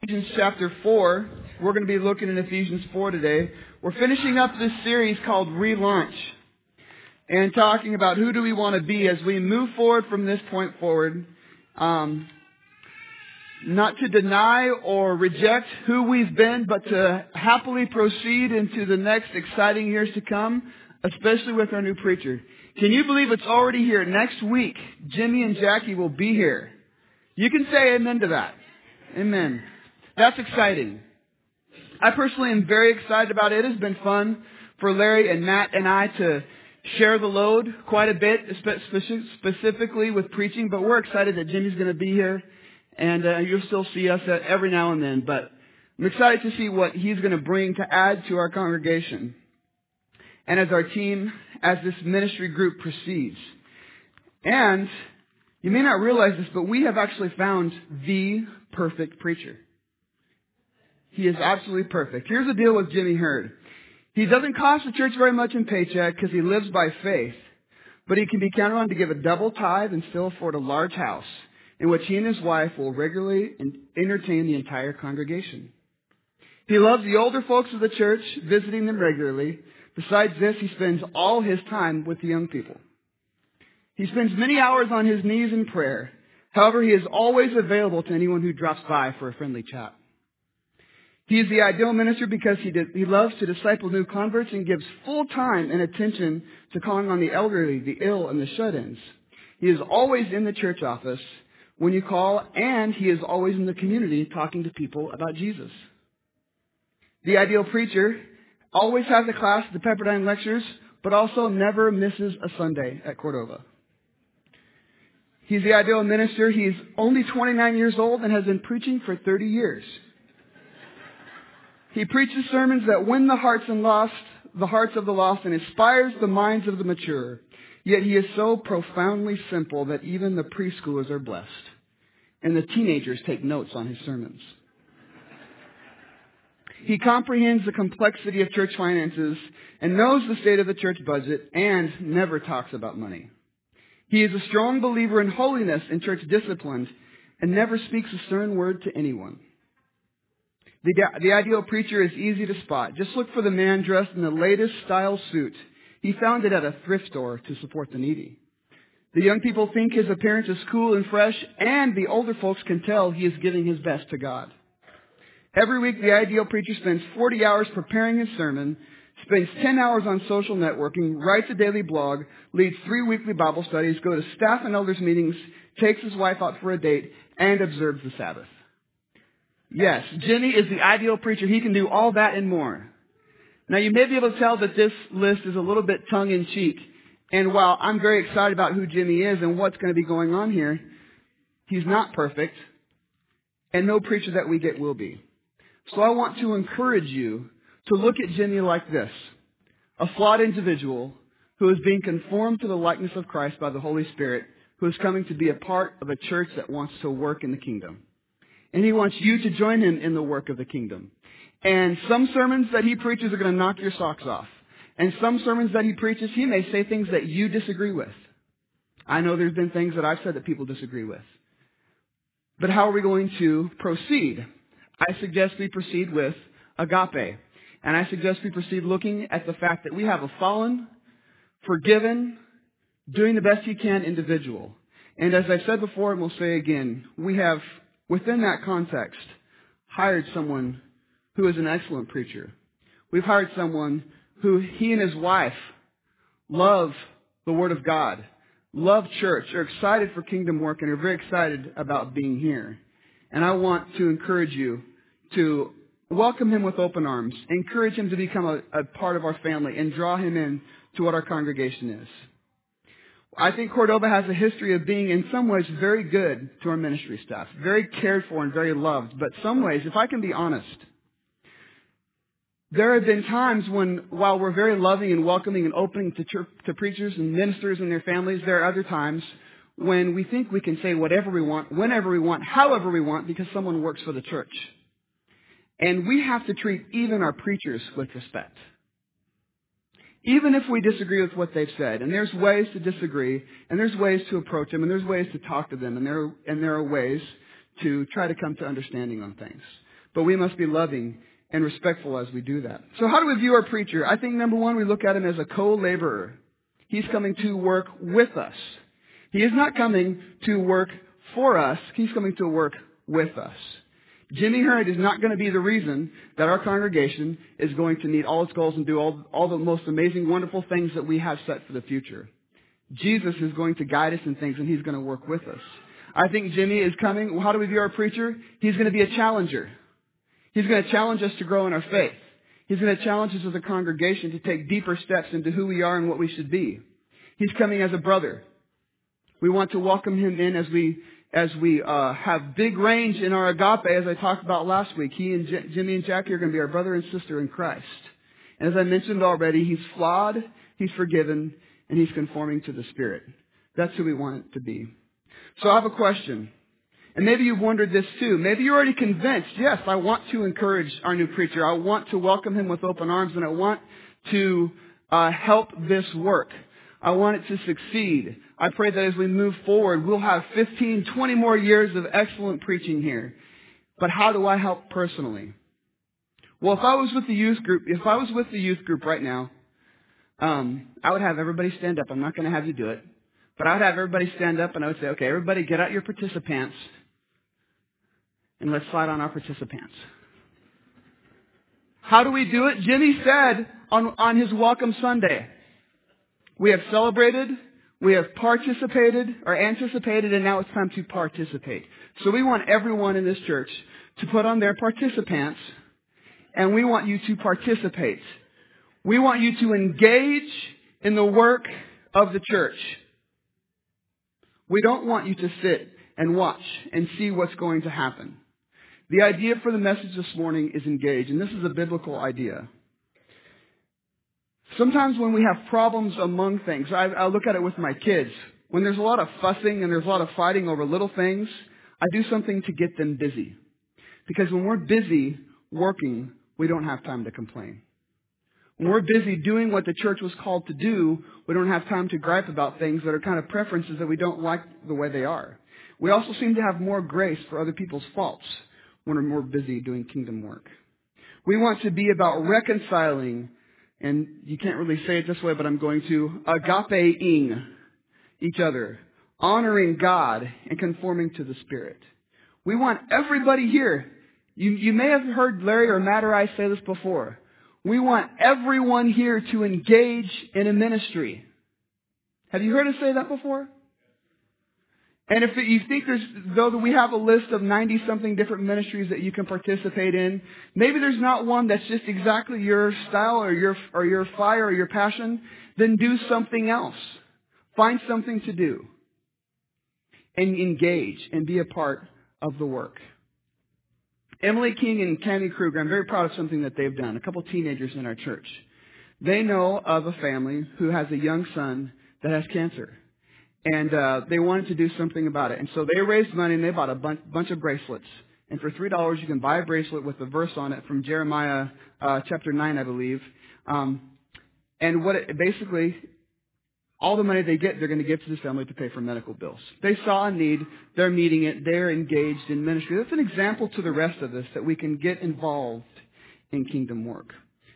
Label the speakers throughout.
Speaker 1: Ephesians chapter 4. We're going to be looking at Ephesians 4 today. We're finishing up this series called Relaunch and talking about who do we want to be as we move forward from this point forward. Not to deny or reject who we've been, but to happily proceed into the next exciting years to come, especially with our new preacher. Can you believe it's already here? Next week, Jimmy and Jackie will be here. You can say amen to that. Amen. That's exciting. I personally am very excited about it. It has been fun for Larry and Matt and I to share the load quite a bit, specifically with preaching, but we're excited that Jimmy's going to be here, and you'll still see us every now and then, but I'm excited to see what he's going to bring to add to our congregation and as our team, as this ministry group proceeds. And you may not realize this, but we have actually found the perfect preacher. He is absolutely perfect. Here's the deal with Jimmy Hurd. He doesn't cost the church very much in paycheck because he lives by faith, but he can be counted on to give a double tithe and still afford a large house in which he and his wife will regularly entertain the entire congregation. He loves the older folks of the church, visiting them regularly. Besides this, he spends all his time with the young people. He spends many hours on his knees in prayer. However, he is always available to anyone who drops by for a friendly chat. He is the ideal minister because he loves to disciple new converts and gives full time and attention to calling on the elderly, the ill, and the shut-ins. He is always in the church office when you call, and he is always in the community talking to people about Jesus. The ideal preacher always has a class at the Pepperdine Lectures, but also never misses a Sunday at Cordova. He's the ideal minister. He's only 29 years old and has been preaching for 30 years. He preaches sermons that win the hearts of the lost and inspires the minds of the mature. Yet he is so profoundly simple that even the preschoolers are blessed. And the teenagers take notes on his sermons. He comprehends the complexity of church finances and knows the state of the church budget and never talks about money. He is a strong believer in holiness and church discipline and never speaks a stern word to anyone. The ideal preacher is easy to spot. Just look for the man dressed in the latest style suit. He found it at a thrift store to support the needy. The young people think his appearance is cool and fresh, and the older folks can tell he is giving his best to God. Every week, the ideal preacher spends 40 hours preparing his sermon, spends 10 hours on social networking, writes a daily blog, leads 3 weekly Bible studies, goes to staff and elders meetings, takes his wife out for a date, and observes the Sabbath. Yes, Jimmy is the ideal preacher. He can do all that and more. Now, you may be able to tell that this list is a little bit tongue-in-cheek. And while I'm very excited about who Jimmy is and what's going to be going on here, he's not perfect, and no preacher that we get will be. So I want to encourage you to look at Jimmy like this, a flawed individual who is being conformed to the likeness of Christ by the Holy Spirit, who is coming to be a part of a church that wants to work in the kingdom. And he wants you to join him in the work of the kingdom. And some sermons that he preaches are going to knock your socks off. And some sermons that he preaches, he may say things that you disagree with. I know there's been things that I've said that people disagree with. But how are we going to proceed? I suggest we proceed with agape. And I suggest we proceed looking at the fact that we have a fallen, forgiven, doing the best he can individual. And as I've said before and will say again, we have, within that context, hired someone who is an excellent preacher. We've hired someone who he and his wife love the Word of God, love church, are excited for kingdom work, and are very excited about being here. And I want to encourage you to welcome him with open arms, encourage him to become a part of our family, and draw him in to what our congregation is. I think Cordova has a history of being in some ways very good to our ministry staff, very cared for and very loved. But some ways, if I can be honest, there have been times when, while we're very loving and welcoming and opening to preachers and ministers and their families, there are other times when we think we can say whatever we want, whenever we want, however we want, because someone works for the church. And we have to treat even our preachers with respect. Even if we disagree with what they've said, and there's ways to disagree, and there's ways to approach them, and there's ways to talk to them, and there are ways to try to come to understanding on things. but we must be loving and respectful as we do that. So how do we view our preacher? I think number one, we look at him as a co-laborer. He's coming to work with us. He is not coming to work for us. He's coming to work with us. Jimmy Hurd is not going to be the reason that our congregation is going to meet all its goals and do all the most amazing, wonderful things that we have set for the future. Jesus is going to guide us in things, and He's going to work with us. I think Jimmy is coming. How do we view our preacher? He's going to be a challenger. He's going to challenge us to grow in our faith. He's going to challenge us as a congregation to take deeper steps into who we are and what we should be. He's coming as a brother. We want to welcome him in as we have big range in our agape, as I talked about last week. He and Jimmy and Jackie are going to be our brother and sister in Christ. And as I mentioned already, he's flawed, he's forgiven, and he's conforming to the Spirit. That's who we want it to be. So I have a question. And maybe you've wondered this too. Maybe you're already convinced, yes, I want to encourage our new preacher. I want to welcome him with open arms, and I want to help this work. I want it to succeed. I pray that as we move forward, we'll have 15, 20 more years of excellent preaching here. But how do I help personally? Well, if I was with the youth group right now, I would have everybody stand up. I'm not going to have you do it. But I would have everybody stand up and I would say, okay, everybody get out your participants and let's slide on our participants. How do we do it? Jimmy said on his Welcome Sunday, we have celebrated, we have participated or anticipated, and now it's time to participate. So we want everyone in this church to put on their participants, and we want you to participate. We want you to engage in the work of the church. We don't want you to sit and watch and see what's going to happen. The idea for the message this morning is engage, and this is a biblical idea. Sometimes when we have problems among things, I look at it with my kids. When there's a lot of fussing and there's a lot of fighting over little things, I do something to get them busy. Because when we're busy working, we don't have time to complain. When we're busy doing what the church was called to do, we don't have time to gripe about things that are kind of preferences that we don't like the way they are. We also seem to have more grace for other people's faults when we're more busy doing kingdom work. We want to be about reconciling, and you can't really say it this way, but I'm going to, agape-ing each other, honoring God and conforming to the Spirit. We want everybody here. You may have heard Larry or Matt or I say this before. We want everyone here to engage in a ministry. Have you heard us say that before? And if you think though we have a list of 90-something different ministries that you can participate in, maybe there's not one that's just exactly your style or your fire or your passion, then do something else. Find something to do. And engage and be a part of the work. Emily King and Cammie Kruger, I'm very proud of something that they've done. A couple teenagers in our church. They know of a family who has a young son that has cancer. And they wanted to do something about it. And so they raised money and they bought a bunch of bracelets. And for $3, you can buy a bracelet with a verse on it from Jeremiah chapter 9, I believe. And basically, all the money they get, they're going to give to this family to pay for medical bills. They saw a need. They're meeting it. They're engaged in ministry. That's an example to the rest of us that we can get involved in kingdom work.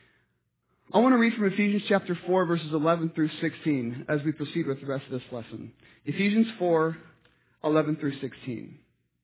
Speaker 1: I want to read from Ephesians chapter 4, verses 11 through 16 as we proceed with the rest of this lesson. Ephesians 4, 11 through 16.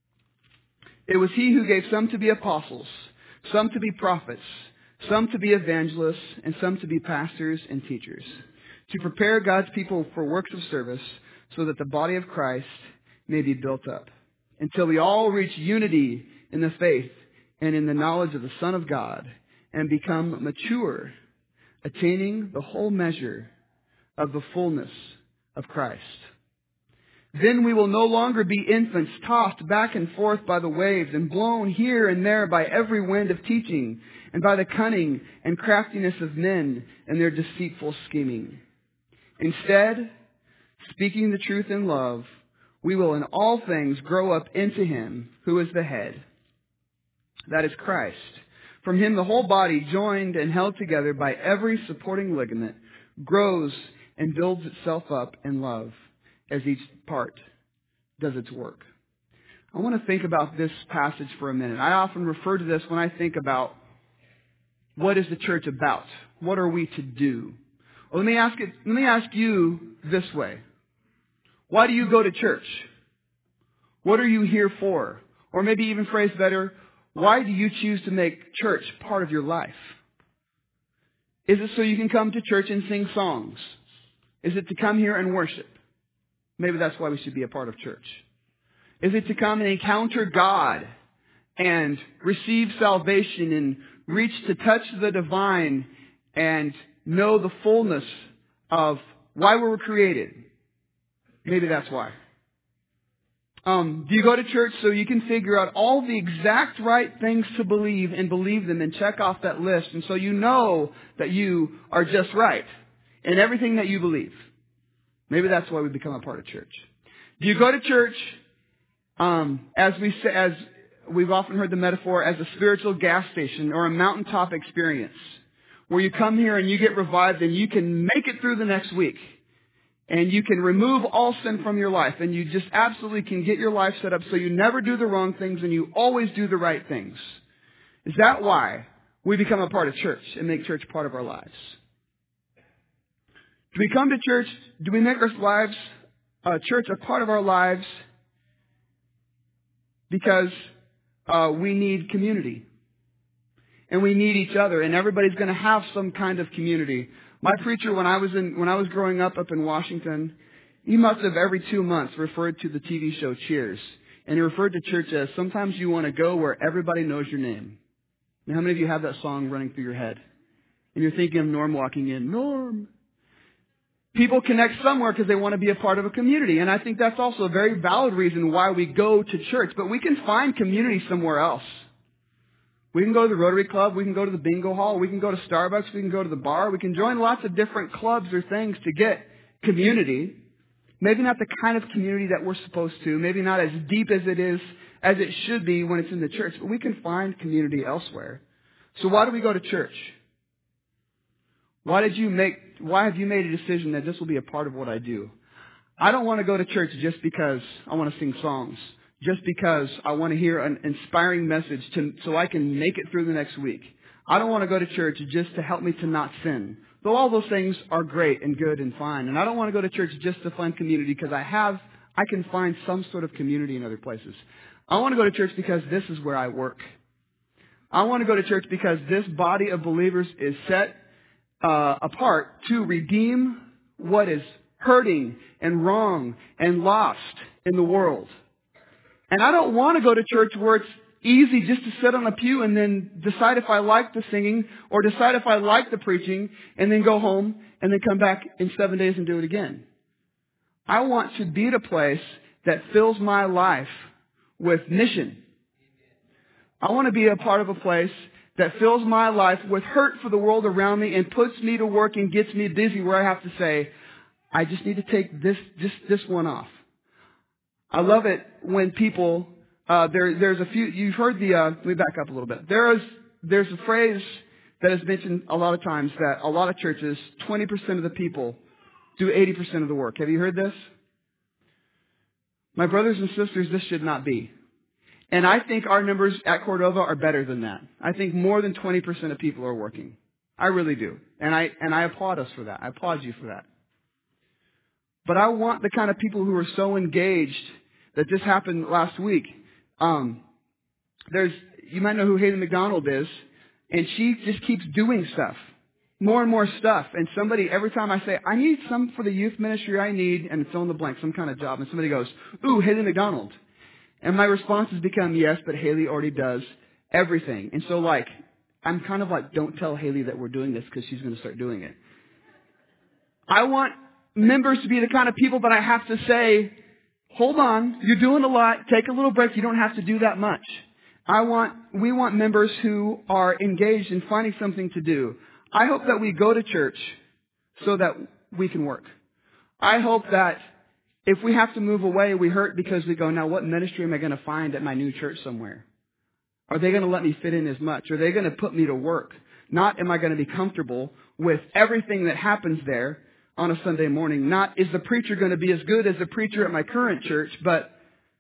Speaker 1: It was He who gave some to be apostles, some to be prophets, some to be evangelists, and some to be pastors and teachers, to prepare God's people for works of service so that the body of Christ may be built up, until we all reach unity in the faith and in the knowledge of the Son of God and become mature, attaining the whole measure of the fullness of Christ. Then we will no longer be infants tossed back and forth by the waves and blown here and there by every wind of teaching and by the cunning and craftiness of men and their deceitful scheming. Instead, speaking the truth in love, we will in all things grow up into Him who is the head. That is Christ. From Him the whole body, joined and held together by every supporting ligament, grows and builds itself up in love as each part does its work. I want to think about this passage for a minute. I often refer to this when I think about what is the church about? What are we to do? Well, let me ask you this way. Why do you go to church? What are you here for? Or maybe even phrased better, why do you choose to make church part of your life? Is it so you can come to church and sing songs? Is it to come here and worship? Maybe that's why we should be a part of church. Is it to come and encounter God and receive salvation and reach to touch the divine and know the fullness of why we were created? Maybe that's why. Do you go to church so you can figure out all the exact right things to believe and believe them and check off that list, and so you know that you are just right in everything that you believe? Maybe that's why we become a part of church. Do you go to church, as we've often heard the metaphor, as a spiritual gas station or a mountaintop experience, where you come here and you get revived and you can make it through the next week? And you can remove all sin from your life. And you just absolutely can get your life set up so you never do the wrong things and you always do the right things. Is that why we become a part of church and make church part of our lives? Do we come to church? Do we make our church a part of our lives because we need community? And we need each other. And everybody's going to have some kind of community. My preacher, when I was growing up in Washington, he must have every 2 months referred to the TV show Cheers. And he referred to church as, sometimes you want to go where everybody knows your name. Now, how many of you have that song running through your head? And you're thinking of Norm walking in. Norm! People connect somewhere because they want to be a part of a community. And I think that's also a very valid reason why we go to church. But we can find community somewhere else. We can go to the Rotary Club, we can go to the bingo hall, we can go to Starbucks, we can go to the bar, we can join lots of different clubs or things to get community. Maybe not the kind of community that we're supposed to, maybe not as deep as it should be when it's in the church, but we can find community elsewhere. So why do we go to church? Why have you made a decision that this will be a part of what I do? I don't want to go to church just because I want to sing songs. Just because I want to hear an inspiring message so I can make it through the next week. I don't want to go to church just to help me to not sin. Though all those things are great and good and fine. And I don't want to go to church just to find community because I can find some sort of community in other places. I want to go to church because this is where I work. I want to go to church because this body of believers is set apart to redeem what is hurting and wrong and lost in the world. And I don't want to go to church where it's easy just to sit on a pew and then decide if I like the singing or decide if I like the preaching and then go home and then come back in 7 days and do it again. I want to be at a place that fills my life with mission. I want to be a part of a place that fills my life with hurt for the world around me and puts me to work and gets me busy where I have to say, I just need to take this one off. I love it when people, there's a few, you've heard let me back up a little bit. There's a phrase that is mentioned a lot of times that a lot of churches, 20% of the people do 80% of the work. Have you heard this? My brothers and sisters, this should not be. And I think our numbers at Cordova are better than that. I think more than 20% of people are working. I really do. And I applaud us for that. I applaud you for that. But I want the kind of people who are so engaged that just happened last week. You might know who Haley McDonald is, and she just keeps doing stuff, more and more stuff. And somebody, every time I say, I need some for the youth ministry, I need, and fill in the blank, some kind of job, and somebody goes, ooh, Haley McDonald. And my response has become, yes, but Haley already does everything. And so I'm kind of like, don't tell Haley that we're doing this because she's going to start doing it. I want members to be the kind of people that I have to say, hold on, you're doing a lot, take a little break, you don't have to do that much. We want members who are engaged in finding something to do. I hope that we go to church so that we can work. I hope that if we have to move away, we hurt because we go, now what ministry am I going to find at my new church somewhere? Are they going to let me fit in as much? Are they going to put me to work? Not am I going to be comfortable with everything that happens there on a Sunday morning. Not is the preacher going to be as good as the preacher at my current church, but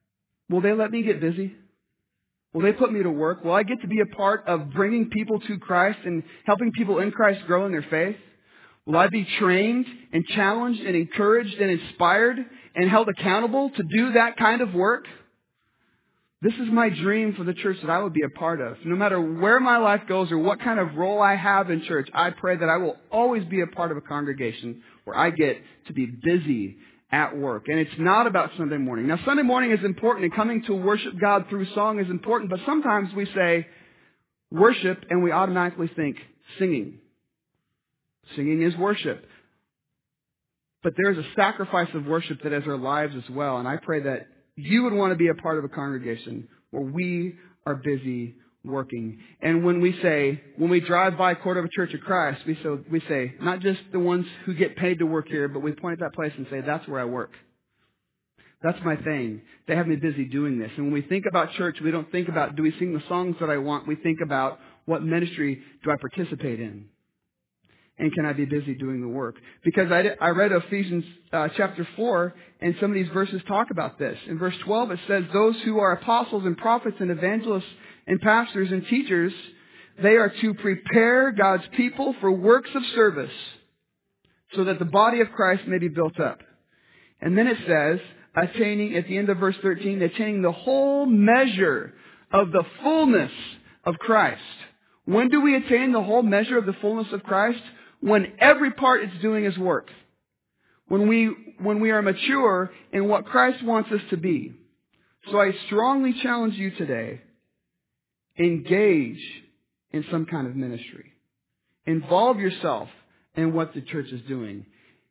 Speaker 1: Will they let me get busy? Will they put me to work? Will I get to be a part of bringing people to Christ and helping people in Christ grow in their faith? Will I be trained and challenged and encouraged and inspired and held accountable to do that kind of work? This is my dream for the church that I would be a part of. No matter where my life goes or what kind of role I have in church, I pray that I will always be a part of a congregation where I get to be busy at work. And it's not about Sunday morning. Now, Sunday morning is important, and coming to worship God through song is important, but sometimes we say worship and we automatically think singing. Singing is worship. But there's a sacrifice of worship that is our lives as well, and I pray that you would want to be a part of a congregation where we are busy working. And when we drive by Court of a Church of Christ, we say, not just the ones who get paid to work here, but we point at that place and say, that's where I work. That's my thing. They have me busy doing this. And when we think about church, we don't think about, do we sing the songs that I want? We think about, what ministry do I participate in? And can I be busy doing the work? Because I read Ephesians chapter 4, and some of these verses talk about this. In verse 12, it says, those who are apostles and prophets and evangelists and pastors and teachers, they are to prepare God's people for works of service so that the body of Christ may be built up. And then it says, attaining, at the end of verse 13, attaining the whole measure of the fullness of Christ. When do we attain the whole measure of the fullness of Christ? When every part it's doing is work. When we are mature in what Christ wants us to be. So I strongly challenge you today, engage in some kind of ministry. Involve yourself in what the church is doing.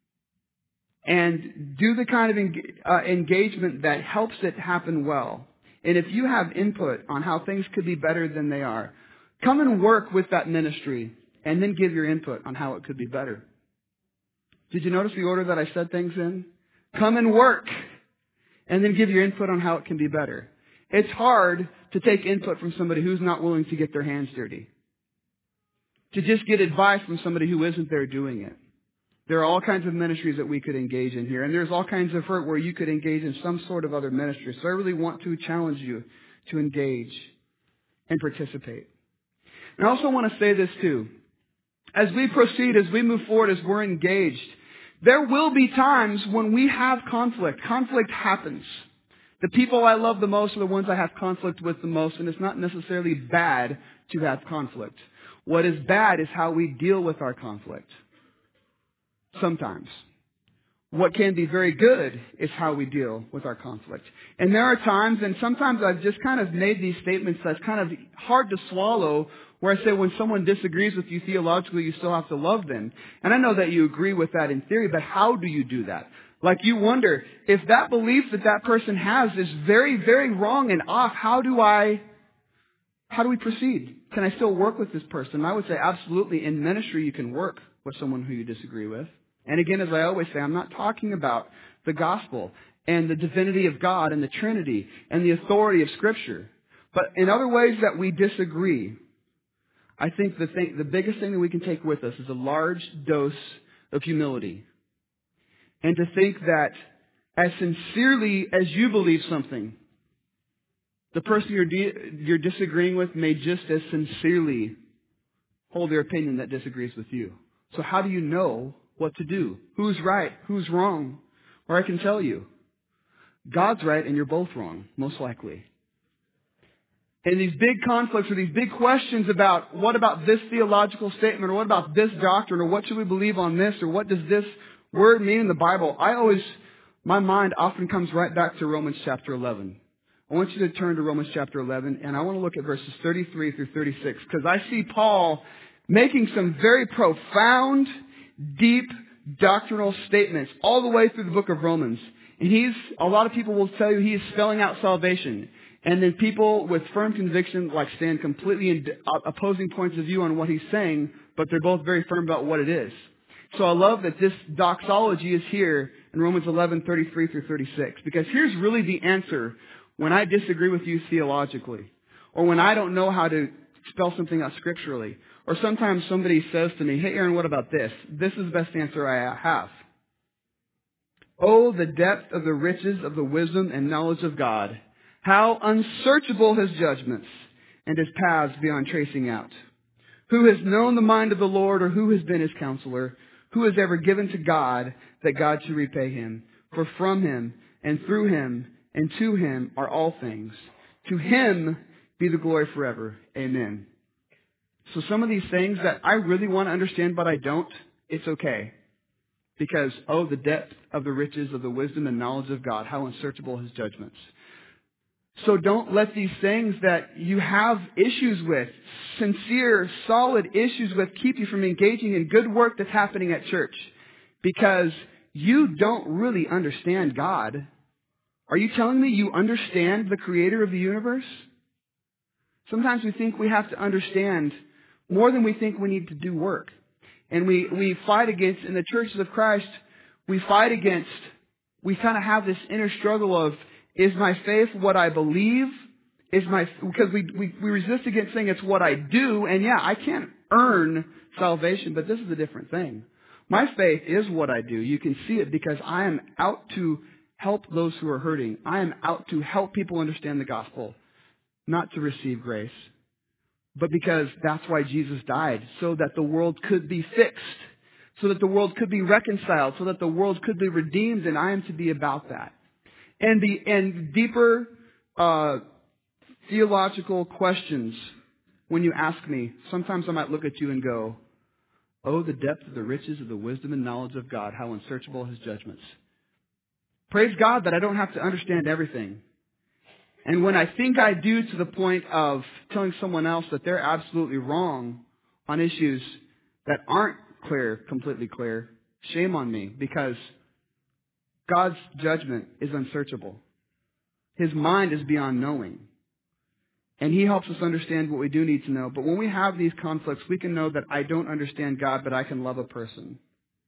Speaker 1: And do the kind of engagement that helps it happen well. And if you have input on how things could be better than they are, come and work with that ministry and then give your input on how it could be better. Did you notice the order that I said things in? Come and work and then give your input on how it can be better. It's hard to take input from somebody who's not willing to get their hands dirty. To just get advice from somebody who isn't there doing it. There are all kinds of ministries that we could engage in here. And there's all kinds of hurt where you could engage in some sort of other ministry. So I really want to challenge you to engage and participate. And I also want to say this too. As we proceed, as we move forward, as we're engaged, there will be times when we have conflict. Conflict happens. The people I love the most are the ones I have conflict with the most, and it's not necessarily bad to have conflict. What is bad is how we deal with our conflict. Sometimes. What can be very good is how we deal with our conflict. And there are times, and sometimes I've just kind of made these statements that's kind of hard to swallow, where I say when someone disagrees with you theologically, you still have to love them. And I know that you agree with that in theory, but how do you do that? Like you wonder, if that belief that that person has is very, very wrong and off, how do we proceed? Can I still work with this person? And I would say absolutely, in ministry you can work with someone who you disagree with. And again, as I always say, I'm not talking about the gospel and the divinity of God and the Trinity and the authority of Scripture. But in other ways that we disagree, I think the biggest thing that we can take with us is a large dose of humility. And to think that as sincerely as you believe something, the person you're disagreeing with may just as sincerely hold their opinion that disagrees with you. So how do you know what to do? Who's right? Who's wrong? Or I can tell you, God's right and you're both wrong, most likely. And these big conflicts or these big questions about what about this theological statement or what about this doctrine or what should we believe on this or what does this word mean in the Bible? My mind often comes right back to Romans chapter 11. I want you to turn to Romans chapter 11 and I want to look at verses 33 through 36 because I see Paul making some very profound, deep doctrinal statements all the way through the book of Romans. And a lot of people will tell you he is spelling out salvation. And then people with firm conviction stand completely in opposing points of view on what he's saying, but they're both very firm about what it is. So I love that this doxology is here in Romans 11, 33 through 36. Because here's really the answer when I disagree with you theologically. Or when I don't know how to spell something out scripturally. Or sometimes somebody says to me, hey Aaron, what about this? This is the best answer I have. Oh, the depth of the riches of the wisdom and knowledge of God. How unsearchable his judgments and his paths beyond tracing out. Who has known the mind of the Lord, or who has been his counselor? Who has ever given to God that God should repay him? For from him and through him and to him are all things. To him be the glory forever. Amen. So some of these things that I really want to understand but I don't, it's okay. Because, oh, the depth of the riches of the wisdom and knowledge of God, how unsearchable his judgments. So don't let these things that you have issues with, sincere, solid issues with, keep you from engaging in good work that's happening at church. Because you don't really understand God. Are you telling me you understand the creator of the universe? Sometimes we think we have to understand more than we think we need to do work. And we fight against, in the churches of Christ, we kind of have this inner struggle of, is my faith what I believe? Because we resist against saying it's what I do, and yeah, I can't earn salvation, but this is a different thing. My faith is what I do. You can see it because I am out to help those who are hurting. I am out to help people understand the gospel, not to receive grace. But because that's why Jesus died, so that the world could be fixed, so that the world could be reconciled, so that the world could be redeemed, and I am to be about that. And deeper theological questions, when you ask me, sometimes I might look at you and go, oh, the depth of the riches of the wisdom and knowledge of God, how unsearchable his judgments. Praise God that I don't have to understand everything. And when I think I do, to the point of telling someone else that they're absolutely wrong on issues that aren't completely clear, shame on me, because God's judgment is unsearchable. His mind is beyond knowing. And he helps us understand what we do need to know. But when we have these conflicts, we can know that I don't understand God, but I can love a person.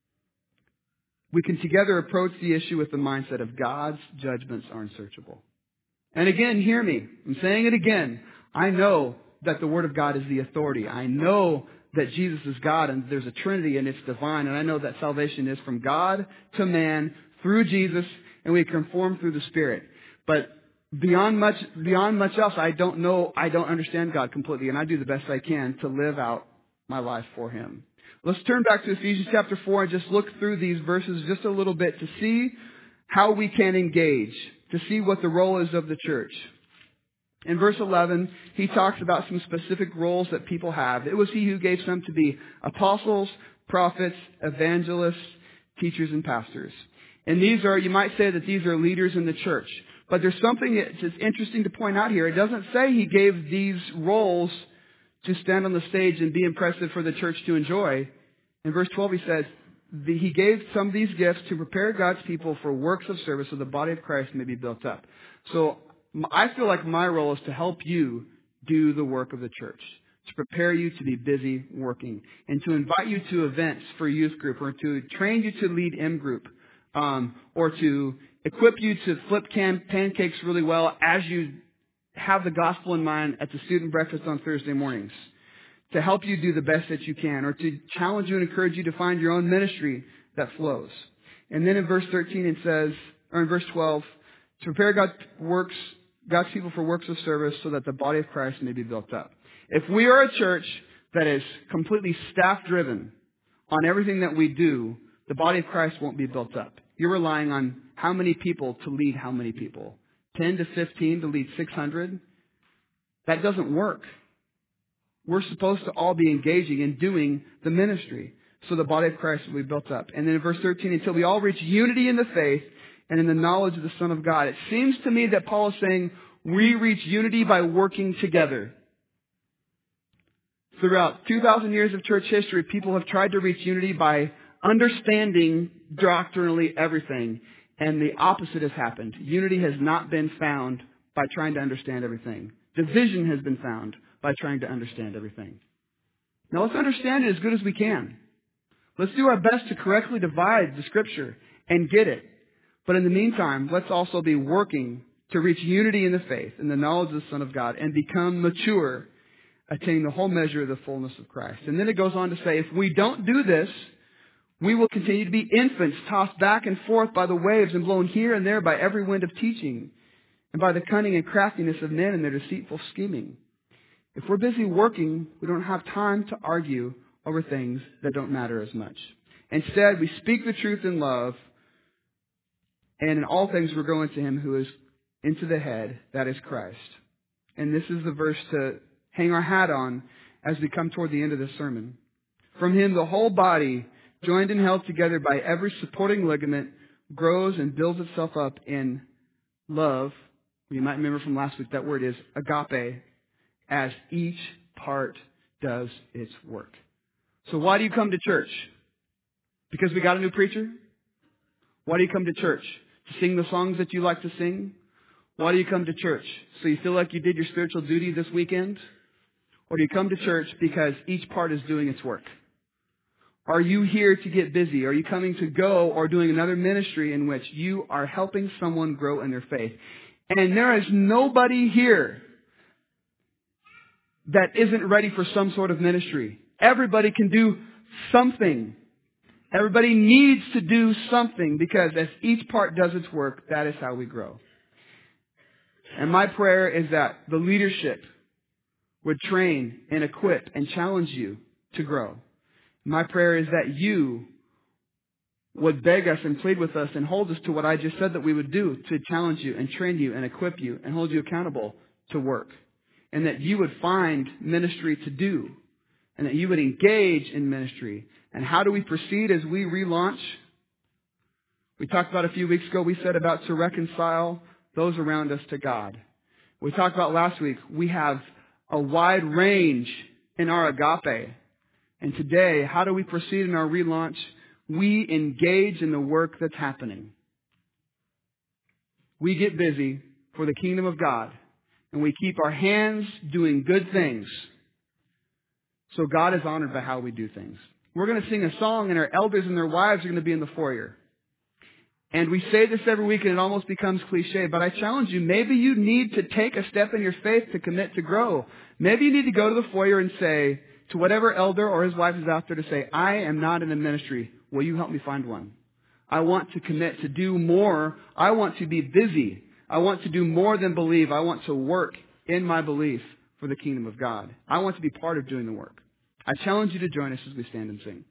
Speaker 1: We can together approach the issue with the mindset of God's judgments are unsearchable. And again, hear me. I'm saying it again. I know that the Word of God is the authority. I know that Jesus is God and there's a Trinity and it's divine. And I know that salvation is from God to man through Jesus, and we conform through the Spirit. But beyond much else, I don't know. I don't understand God completely, and I do the best I can to live out my life for Him. Let's turn back to Ephesians chapter 4 and just look through these verses just a little bit to see how we can engage, to see what the role is of the church. In verse 11, he talks about some specific roles that people have. It was he who gave some to be apostles, prophets, evangelists, teachers, and pastors. And these are, you might say that these are leaders in the church. But there's something that's interesting to point out here. It doesn't say he gave these roles to stand on the stage and be impressive for the church to enjoy. In verse 12 he says, he gave some of these gifts to prepare God's people for works of service so the body of Christ may be built up. So I feel like my role is to help you do the work of the church, to prepare you to be busy working, and to invite you to events for youth group, or to train you to lead M group, or to equip you to flip pancakes really well as you have the gospel in mind at the student breakfast on Thursday mornings, to help you do the best that you can, or to challenge you and encourage you to find your own ministry that flows. And then in verse 13 it says, or in verse 12, to prepare God's people for works of service so that the body of Christ may be built up. If we are a church that is completely staff-driven on everything that we do, the body of Christ won't be built up. You're relying on how many people to lead how many people. 10 to 15 to lead 600. That doesn't work. We're supposed to all be engaging in doing the ministry so the body of Christ will be built up. And then in verse 13, until we all reach unity in the faith and in the knowledge of the Son of God. It seems to me that Paul is saying we reach unity by working together. Throughout 2,000 years of church history, people have tried to reach unity by understanding doctrinally everything. And the opposite has happened. Unity has not been found by trying to understand everything. Division has been found by trying to understand everything. Now let's understand it as good as we can. Let's do our best to correctly divide the Scripture and get it. But in the meantime, let's also be working to reach unity in the faith and the knowledge of the Son of God and become mature, attaining the whole measure of the fullness of Christ. And then it goes on to say, if we don't do this, we will continue to be infants tossed back and forth by the waves and blown here and there by every wind of teaching. and by the cunning and craftiness of men and their deceitful scheming. If we're busy working, we don't have time to argue over things that don't matter as much. Instead, we speak the truth in love, and in all things we're going to Him who is into the head, that is Christ. And this is the verse to hang our hat on as we come toward the end of this sermon. From Him, the whole body, joined and held together by every supporting ligament, grows and builds itself up in love. You might remember from last week that word is agape, as each part does its work. So why do you come to church? Because we got a new preacher? Why do you come to church? To sing the songs that you like to sing? Why do you come to church? So you feel like you did your spiritual duty this weekend? Or do you come to church because each part is doing its work? Are you here to get busy? Are you coming to go or doing another ministry in which you are helping someone grow in their faith? And there is nobody here that isn't ready for some sort of ministry. Everybody can do something. Everybody needs to do something because as each part does its work, that is how we grow. And my prayer is that the leadership would train and equip and challenge you to grow. My prayer is that you would beg us and plead with us and hold us to what I just said that we would do, to challenge you and train you and equip you and hold you accountable to work. And that you would find ministry to do. And that you would engage in ministry. And how do we proceed as we relaunch? We talked about a few weeks ago, we said about to reconcile those around us to God. We talked about last week, we have a wide range in our agape. And today, how do we proceed in our relaunch? We engage in the work that's happening. We get busy for the kingdom of God. And we keep our hands doing good things. So God is honored by how we do things. We're going to sing a song and our elders and their wives are going to be in the foyer. And we say this every week and it almost becomes cliche, but I challenge you, maybe you need to take a step in your faith to commit to grow. Maybe you need to go to the foyer and say to whatever elder or his wife is out there to say, I am not in a ministry. Will you help me find one? I want to commit to do more. I want to be busy. I want to do more than believe. I want to work in my belief for the kingdom of God. I want to be part of doing the work. I challenge you to join us as we stand and sing.